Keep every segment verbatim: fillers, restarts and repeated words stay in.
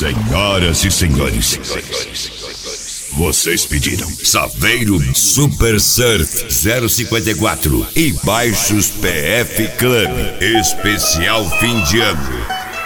Senhoras e senhores, vocês pediram Saveiro Super Surf zero cinquenta e quatro e Baixos P F Club, especial fim de ano.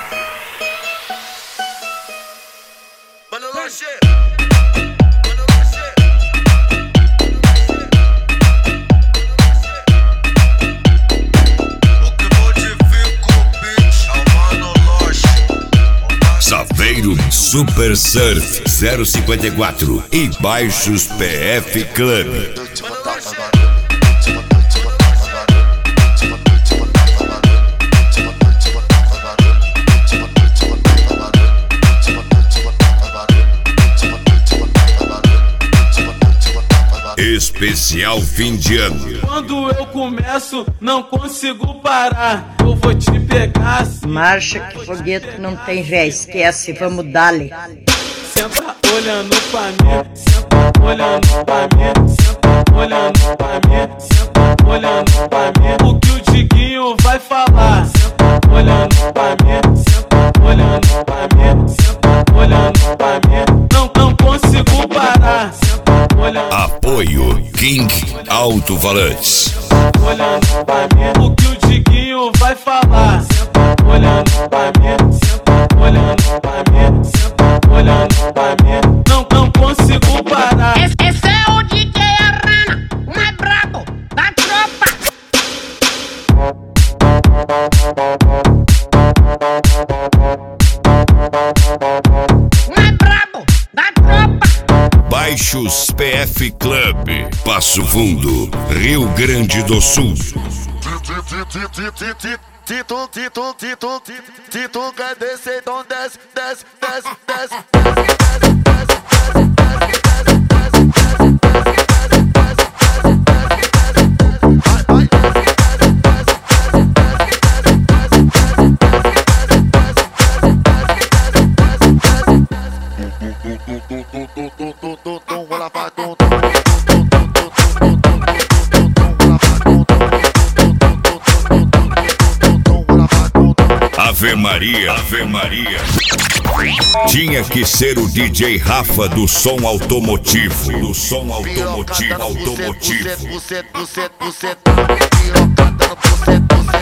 Saveiro Super Surf zero cinquenta e quatro e Baixos P F Club. Especial fim de ano. Quando eu começo, não consigo parar. Eu vou te pegar. Marcha que foguete não tem ré, esquece, vamos dali. Senta olhando pra mim, senta olhando pra mim, senta olhando pra mim, senta olhando pra mim. O que o Diguinho vai falar? Senta olhando pra mim, senta olhando pra mim, senta olhando pra mim. Não, não consigo parar. Apoio King Alto Falantes. Olhando pra mim, o que o Diguinho vai falar? Senta olhando pra mim, senta olhando pra mim, senta olhando pra mim. Não, não consigo parar. Esse, esse é o D J Arana, o mais brabo da tropa. O mais brabo da tropa. Baixos P F Club, Passo Fundo, Rio Grande do Sul. Tito, Tito, Tito, Tito, quer descer, então desce, desce, desce, desce, desce. Ave Maria, Ave Maria. Tinha que ser o D J Rafa do som automotivo, do som automotivo, automotivo.